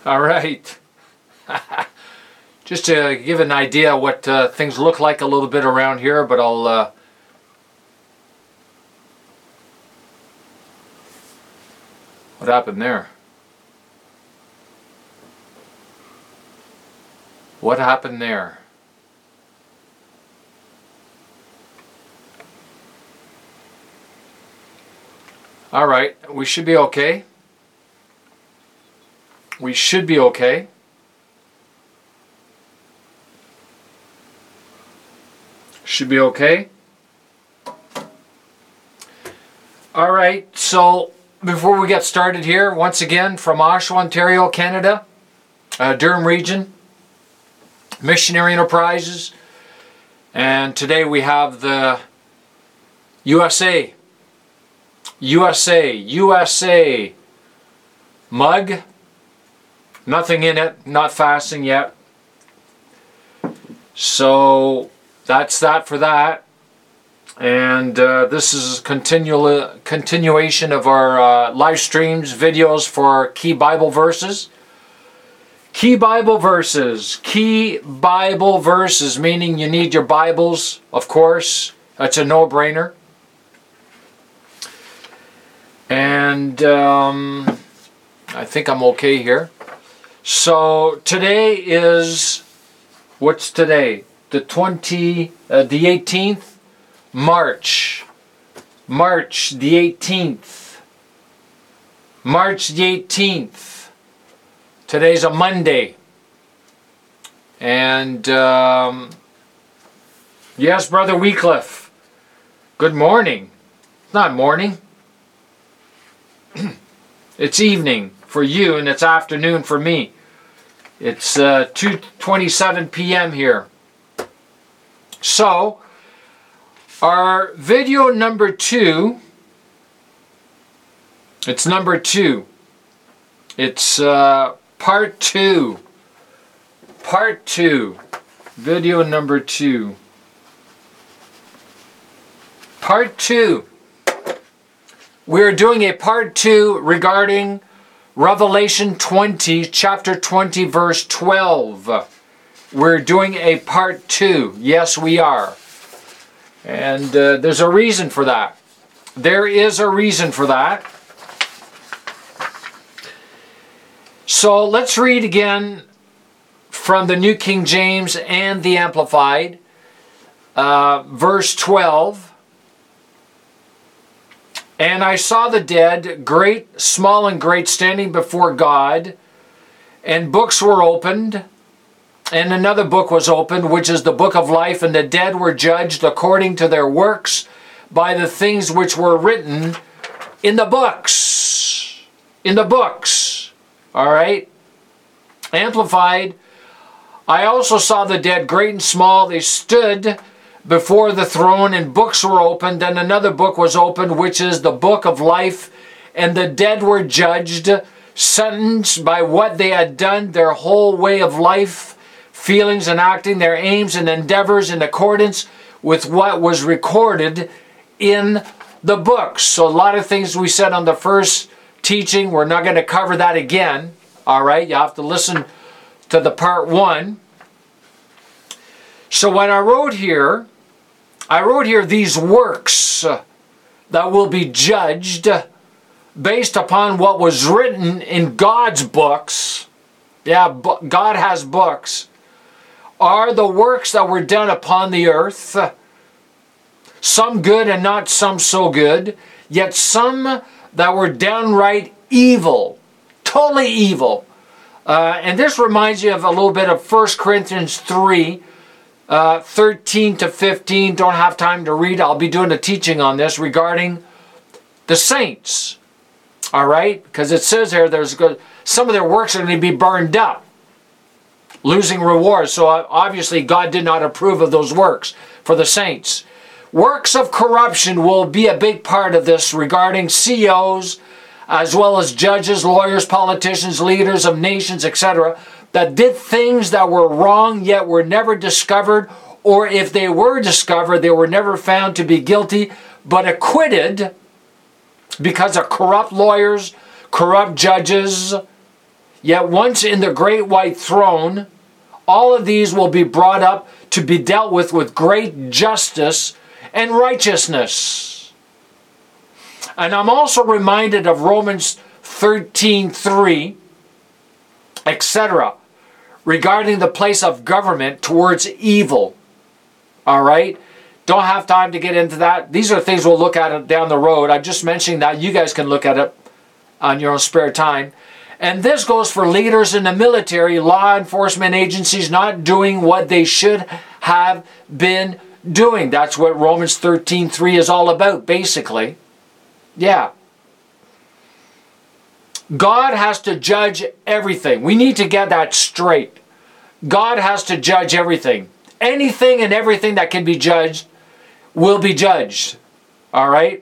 All right. Just to give an idea what things look like a little bit around here, but I'll what happened there? What happened there? All right, we should be okay. We should be okay. Should be okay. All right, so before we get started here, once again from Oshawa, Ontario, Canada, Durham region, Missionary Enterprises, and today we have the USA mug. Nothing in it, not fasting yet. So that's that for that. And this is a continuation of our live streams, videos for key Bible verses. Key Bible verses, meaning you need your Bibles, of course. That's a no-brainer. And I think I'm okay here. So today is, what's today? The 18th? March the 18th. March the 18th. Today's a Monday. And yes, Brother Wycliffe. Good morning. It's not morning. It's evening for you and it's afternoon for me. It's 2:27 p.m. here. So, our video number 2, it's number 2. It's part 2. Part 2. Video number 2. Part 2. We're doing a part 2 regarding Revelation 20, chapter 20, verse 12. We're doing a part 2. Yes, we are. And there's a reason for that. There is a reason for that. So let's read again from the New King James and the Amplified. Verse 12. And I saw the dead, great, small and great, standing before God, and books were opened, and another book was opened, which is the book of life, and the dead were judged according to their works by the things which were written in the books. In the books. All right? Amplified. I also saw the dead, great and small. They stood before the throne, and books were opened, and another book was opened, which is the book of life, and the dead were judged, sentenced by what they had done, their whole way of life, feelings and acting, their aims and endeavors in accordance with what was recorded in the books. So a lot of things we said on the first teaching, we're not going to cover that again. All right, you have to listen to the part 1. So what I wrote here these works that will be judged based upon what was written in God's books. Yeah, God has books. Are the works that were done upon the earth. Some good and not some so good. Yet some that were downright evil. Totally evil. And this reminds you of a little bit of 1 Corinthians 3. 13 to 15, don't have time to read. I'll be doing a teaching on this regarding the saints. All right? Because it says here, some of their works are going to be burned up, losing rewards. So obviously God did not approve of those works for the saints. Works of corruption will be a big part of this regarding CEOs, as well as judges, lawyers, politicians, leaders of nations, etc., that did things that were wrong yet were never discovered, or if they were discovered, they were never found to be guilty, but acquitted because of corrupt lawyers, corrupt judges, Yet once in the great white throne, all of these will be brought up to be dealt with great justice and righteousness. And I'm also reminded of Romans 13:3, etc., regarding the place of government towards evil. All right? Don't have time to get into that. These are things we'll look at down the road. I'm just mentioning that. You guys can look at it on your own spare time. And this goes for leaders in the military, law enforcement agencies not doing what they should have been doing. That's what Romans 13:3 is all about, basically. Yeah. God has to judge everything. We need to get that straight. God has to judge everything. Anything and everything that can be judged will be judged. All right?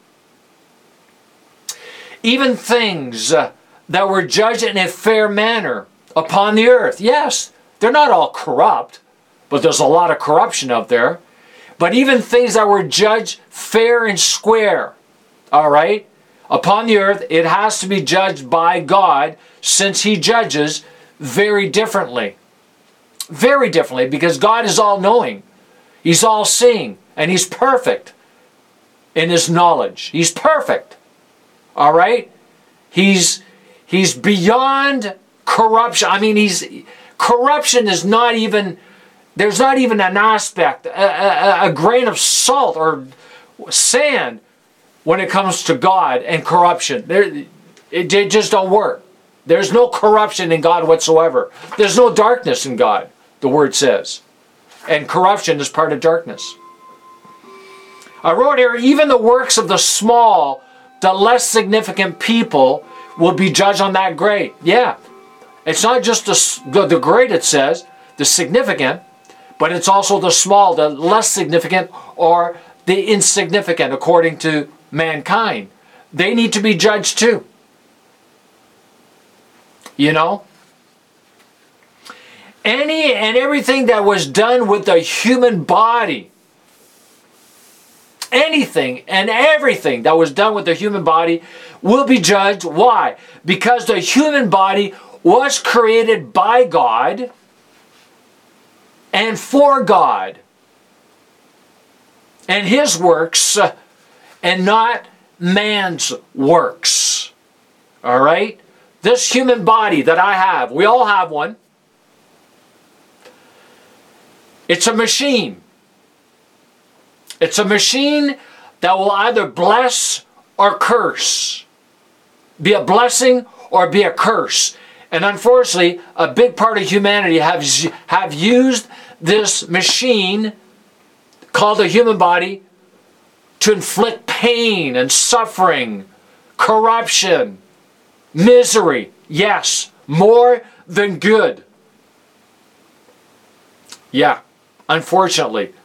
Even things that were judged in a fair manner upon the earth. Yes, they're not all corrupt, but there's a lot of corruption out there. But even things that were judged fair and square, all right, upon the earth, it has to be judged by God, since He judges very differently. Very differently, because God is all-knowing. He's all-seeing, and He's perfect in His knowledge. He's perfect, all right? He's beyond corruption. I mean, corruption is not even, there's not even an aspect, a grain of salt or sand when it comes to God and corruption. It just don't work. There's no corruption in God whatsoever. There's no darkness in God, the Word says. And corruption is part of darkness. I wrote here, even the works of the small, the less significant people will be judged on that grade. Yeah. It's not just the great, it says, the significant, but it's also the small, the less significant, or the insignificant, according to mankind. They need to be judged too. You know? Any and everything that was done with the human body, anything and everything that was done with the human body will be judged. Why? Because the human body was created by God and for God and His works, and not man's works. All right? This human body that I have, we all have one. It's a machine. It's a machine that will either bless or curse. Be a blessing or be a curse. And unfortunately, a big part of humanity have used this machine called the human body to inflict pain and suffering, corruption, misery. Yes, more than good. Yeah, unfortunately.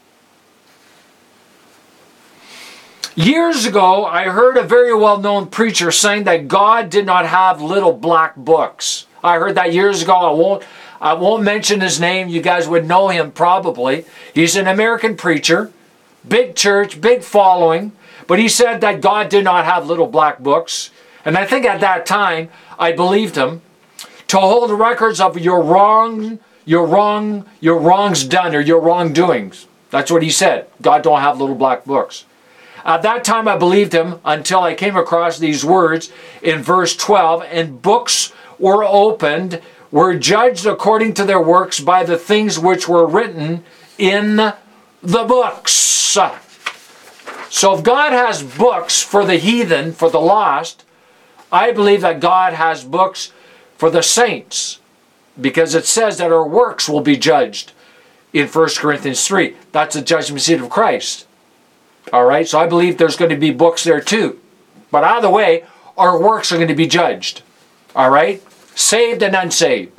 Years ago, I heard a very well-known preacher saying that God did not have little black books. I heard that years ago. I won't mention his name. You guys would know him probably. He's an American preacher, big church, big following. But he said that God did not have little black books. And I think at that time, I believed him. To hold records of your wrongs done, or your wrongdoings. That's what he said. God don't have little black books. At that time I believed him, until I came across these words in verse 12. And books were opened, were judged according to their works by the things which were written in the books. So if God has books for the heathen, for the lost, I believe that God has books for the saints, because it says that our works will be judged in 1 Corinthians 3. That's the judgment seat of Christ. All right, so I believe there's going to be books there too. But either way, our works are going to be judged. All right, saved and unsaved.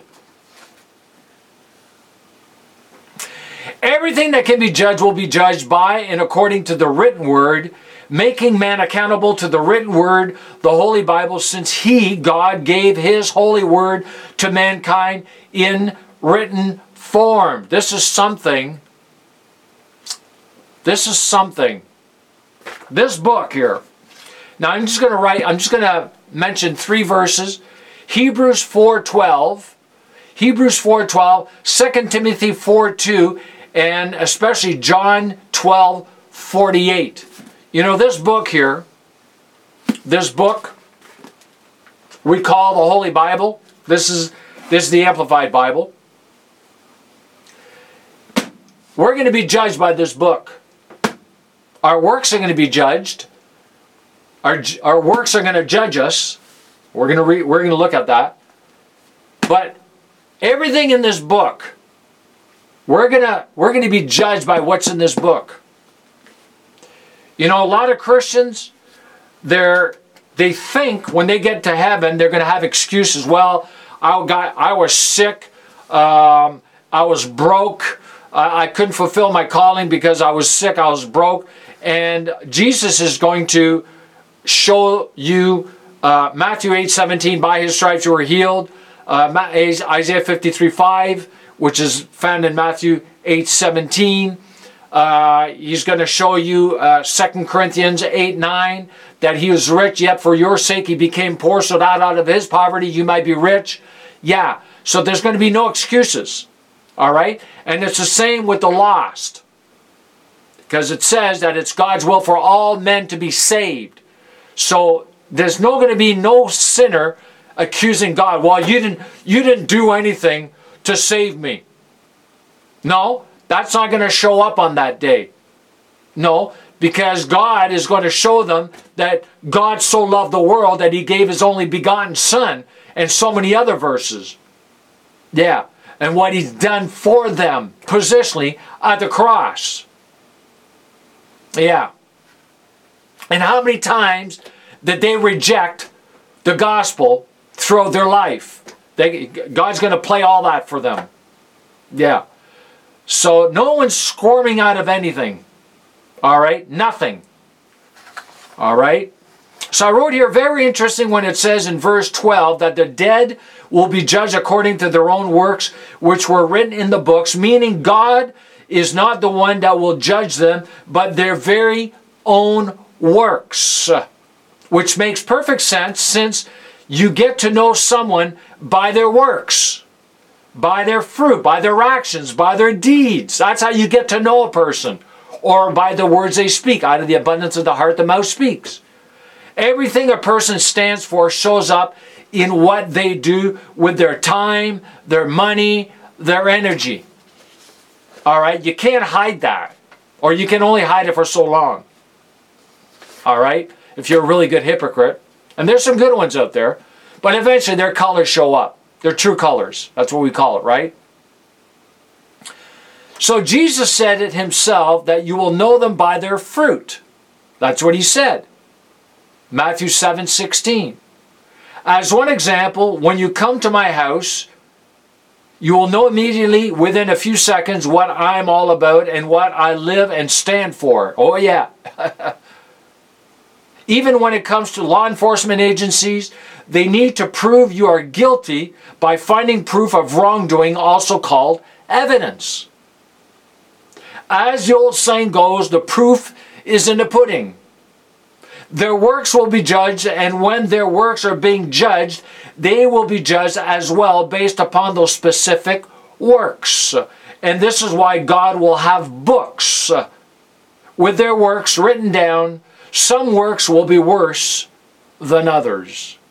Everything that can be judged will be judged by and according to the written word, making man accountable to the written word, the Holy Bible, since He, God, gave His holy word to mankind in written form. This is something. This book here. Now I'm just going to mention 3 verses. Hebrews 4:12, Hebrews 4:12, 2 Timothy 4:2, and especially John 12:48. You know, this book here, this book we call the Holy Bible. This is the Amplified Bible. We're going to be judged by this book. Our works are going to be judged. Our works are going to judge us. We're going to look at that. But everything in this book, we're going to be judged by what's in this book. You know, a lot of Christians, they think when they get to heaven, they're going to have excuses. Well, I was sick. I was broke. I couldn't fulfill my calling because I was sick. I was broke. And Jesus is going to show you Matthew 8:17, by his stripes you were healed. Isaiah 53:5, which is found in Matthew 8:17. He's going to show you 2 Corinthians 8:9, that he was rich, yet for your sake he became poor, so that out of his poverty you might be rich. Yeah, so there's going to be no excuses. All right? And it's the same with the lost. Because it says that it's God's will for all men to be saved. So there's going to be no sinner accusing God. Well, you didn't do anything to save me. No, that's not going to show up on that day. No, because God is going to show them that God so loved the world that he gave his only begotten Son, and so many other verses. Yeah, and what he's done for them positionally at the cross. Yeah. And how many times did they reject the gospel throughout their life? God's going to play all that for them. Yeah. So no one's squirming out of anything. All right? Nothing. All right? So I wrote here, very interesting when it says in verse 12 that the dead will be judged according to their own works, which were written in the books, meaning God is not the one that will judge them, but their very own works. Which makes perfect sense, since you get to know someone by their works, by their fruit, by their actions, by their deeds. That's how you get to know a person. Or by the words they speak. Out of the abundance of the heart, the mouth speaks. Everything a person stands for shows up in what they do with their time, their money, their energy. All right? You can't hide that. Or you can only hide it for so long. All right? If you're a really good hypocrite. And there's some good ones out there. But eventually their colors show up. Their true colors. That's what we call it, right? So Jesus said it himself, that you will know them by their fruit. That's what he said. Matthew 7:16. As one example, when you come to my house, you will know immediately within a few seconds what I'm all about and what I live and stand for. Oh yeah. Even when it comes to law enforcement agencies, they need to prove you are guilty by finding proof of wrongdoing, also called evidence. As the old saying goes, the proof is in the pudding. Their works will be judged, and when their works are being judged, they will be judged as well based upon those specific works. And this is why God will have books with their works written down. Some works will be worse than others.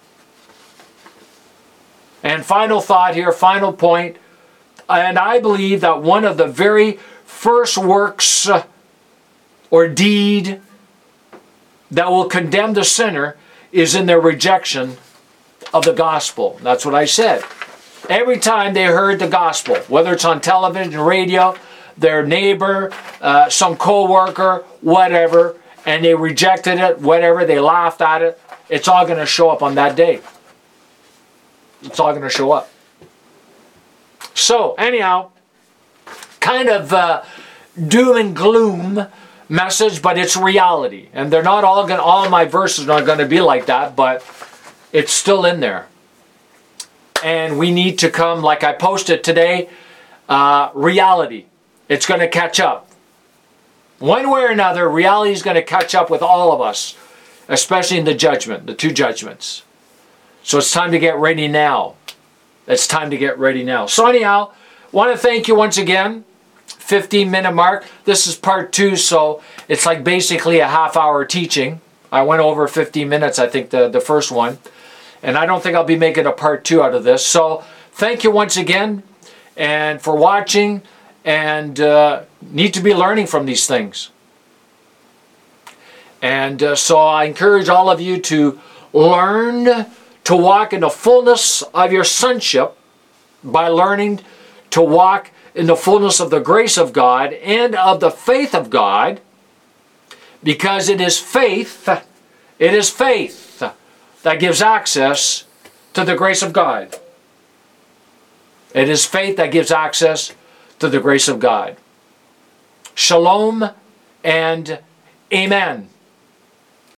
And final thought here, final point, and I believe that one of the very first works or deed that will condemn the sinner is in their rejection of the gospel. That's what I said. Every time they heard the gospel, whether it's on television, radio, their neighbor, some co-worker, whatever, and they rejected it, whatever, they laughed at it, it's all going to show up on that day. It's all going to show up. So, anyhow, kind of doom and gloom message, but it's reality. And they're not all my verses are not going to be like that, but it's still in there. And we need to come, like I posted today, reality. It's going to catch up. One way or another, reality is going to catch up with all of us, especially in the judgment, the two judgments. So it's time to get ready now. It's time to get ready now. So anyhow, want to thank you once again. 15-minute mark. This is part 2, so it's like basically a half-hour teaching. I went over 15 minutes, I think, the first one. And I don't think I'll be making a part 2 out of this. So thank you once again and for watching, and need to be learning from these things. And so I encourage all of you to learn to walk in the fullness of your sonship by learning to walk in the fullness of the grace of God and of the faith of God, because it is faith that gives access to the grace of God. It is faith that gives access to the grace of God. Shalom and amen.